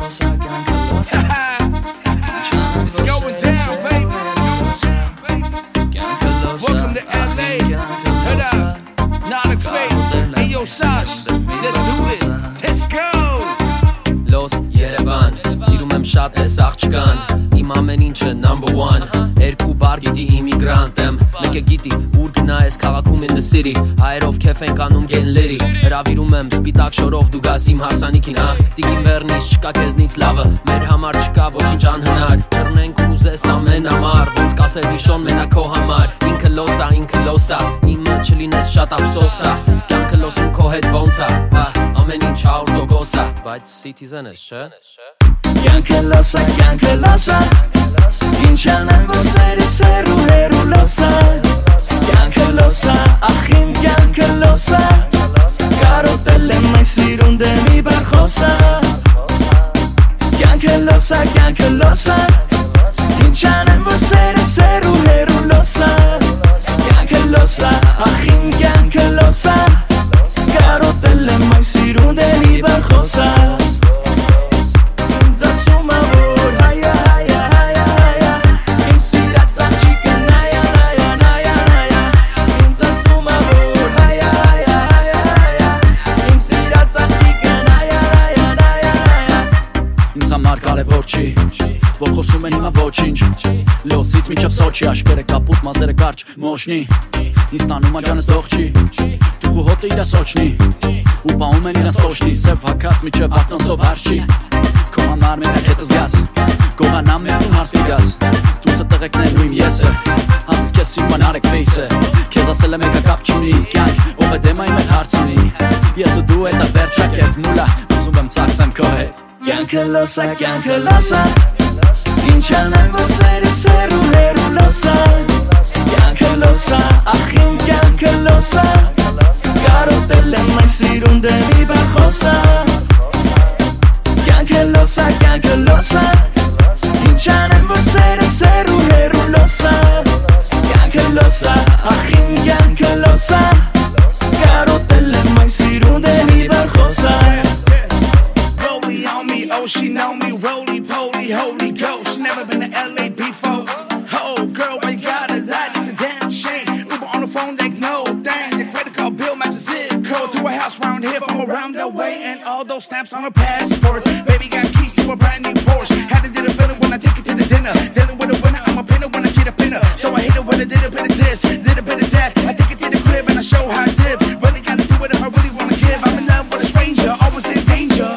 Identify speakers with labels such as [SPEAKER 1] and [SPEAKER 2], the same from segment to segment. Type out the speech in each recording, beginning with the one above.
[SPEAKER 1] It's going down, baby. Welcome to LA. Heard up. Not face. Hey yo, Sash. Let's do this. Let's go.
[SPEAKER 2] Los Երևան, սիրում եմ շատ ես աղջկան, իմ ամեն ինչը number one, երկու բար գիտի իմիգրանտ եմ, մեկը գիտի ուր գնա ես քաղաքում in the city, հայերով քեֆ ենք անում գենլերի, հրավիրում եմ սպիտակ շորով դու գաս իմ հարսանիքին, տիկին վերնից չկա քեզնից լավը, մեր համար չկա ոչինչ անհնար, կռնենք ուզես ամեն ամառ, ոնց կասեր Միշոն մենակ քո համար, ինքը լոսա, իմը չլինես շատ ափսոսա, կյանքը լոսում քո հետ ոնց է, ամեն ինչ 100% բայց citizen ես, չէ?
[SPEAKER 3] Կյանքը լոսա, ինչ անեմ որ սերս հերու լոսա, կյանքը լոսա, ախ իմ կյանքը լոսա, կարոտել եմ այս սիրուն դեմի բար խոսա, կյանքը լոսա, ինչ անեմ որ սերս հերու լոսա, կյանքը լոսա, ախ իմ կյանքը լոսա, կարոտել եմ այս սիրուն դեմի բար խոսա. Որ խոսում են հիմա ոչինչ Լոսից միջև Սոչի Աշկերը կապուտ, մազերը կարճ, մոշնի Ինձ տանում աջանս դողջի Տուխու հոտը իրա Սոչնի Ու պահում են իրանց տոշնի Սև հակած միջև վատնոնցով հարշի Քո համար մենակ հետս գաս Գողանամ մերտում հարս կգաս Դուսը տղեկներն ու իմ եսը Հանցս կես սիրման արեք ֆեյսը Կեզ ասել եմ եկա կապ չունի Կյանք, ով է դեմայի մեր հարց ունի Ես ու դու էտա վերջակետ մուլա Ուզում եմ ծախսեմ քո հետ Կյանքը լոսա Ինչ անեմ որ սերս հերու լոսա Կյանքը լոսա, ախ իմ կյանքը լոսա Կարոտել եմ այս սիրուն դեմի բար խոսա Կյանքը լոսա Ինչ անեմ որ սերս հերու լոսա Կյանքը լոսա, ախ իմ կյանքը լոսա Կարոտել եմ այս սիրուն դեմի բար խոսա
[SPEAKER 1] Oh, she know me, roly-poly, Holy Ghost. Never been to LA before. Oh, girl, why you gotta lie? It's a damn shame. Uber on the phone, like no thing. The credit card bill matches zip code to a house round here from around the way. And all those stamps on her passport. Baby got keys to a brand new Porsche. Had to do the feeling when I take it to the dinner. Dealing with a winner, I'm a pinner when I get a pinner. So I hit it when I did a bit of this, did a bit of that. I take it to the crib and I show how I live. Really gotta do it if I really wanna give. I'm in love with a stranger, always in danger.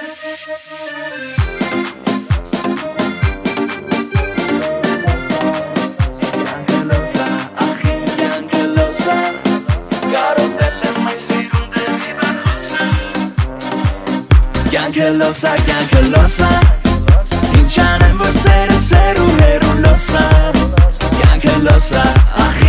[SPEAKER 3] Կյանքը լոսա Ինչ անեմ որ սերս հերու լոսա Կյանքը լոսա, ախ